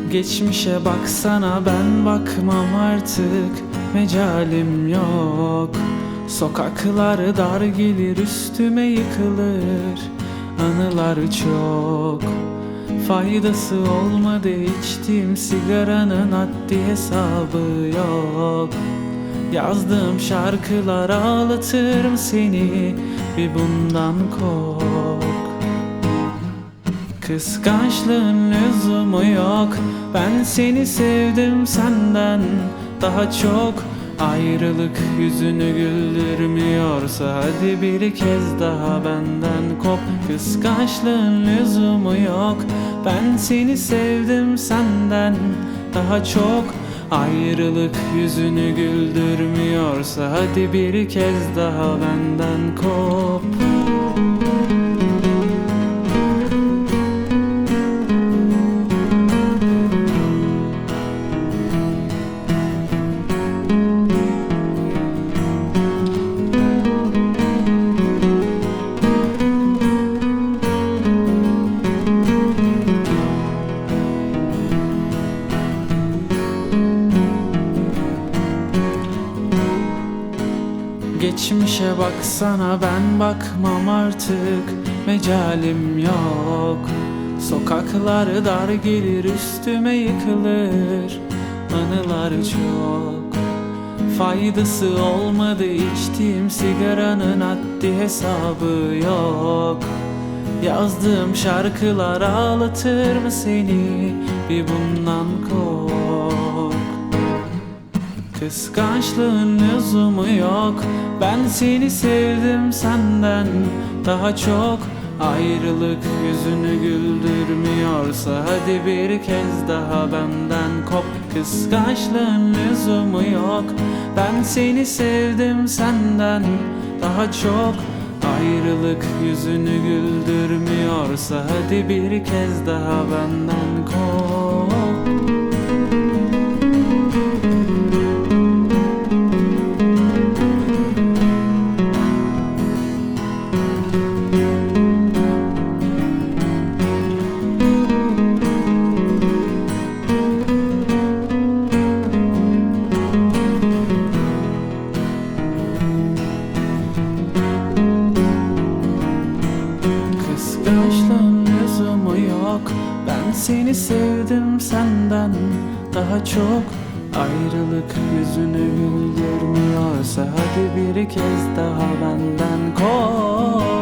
Geçmişe baksana, ben bakmam artık, mecalim yok. Sokaklar dar gelir, üstüme yıkılır, anılar çok. Faydası olmadı içtiğim sigaranın, haddi hesabı yok. Yazdığım şarkılar ağlatır seni, bir bundan kork. Kıskançlığın lüzumu yok, ben seni sevdim senden daha çok. Ayrılık yüzünü güldürmüyorsa hadi bir kez daha benden kop. Kıskançlığın lüzumu yok, ben seni sevdim senden daha çok. Ayrılık yüzünü güldürmüyorsa hadi bir kez daha benden kop. Geçmişe baksana, ben bakmam artık, mecalim yok. Sokaklar dar gelir, üstüme yıkılır, anılar çok. Faydası olmadı içtiğim sigaranın, haddi hesabı yok. Yazdığım şarkılar ağlatır mı seni, bir bundan kork. Kıskançlığın lüzumu yok, ben seni sevdim senden daha çok. Ayrılık yüzünü güldürmüyorsa hadi bir kez daha benden kop. Kıskançlığın lüzumu yok, ben seni sevdim senden daha çok. Ayrılık yüzünü güldürmüyorsa hadi bir kez daha benden kop. Kıskançlığın lüzumu yok, ben seni sevdim senden daha çok. Ayrılık yüzünü güldürmüyorsa hadi bir kez daha benden kork.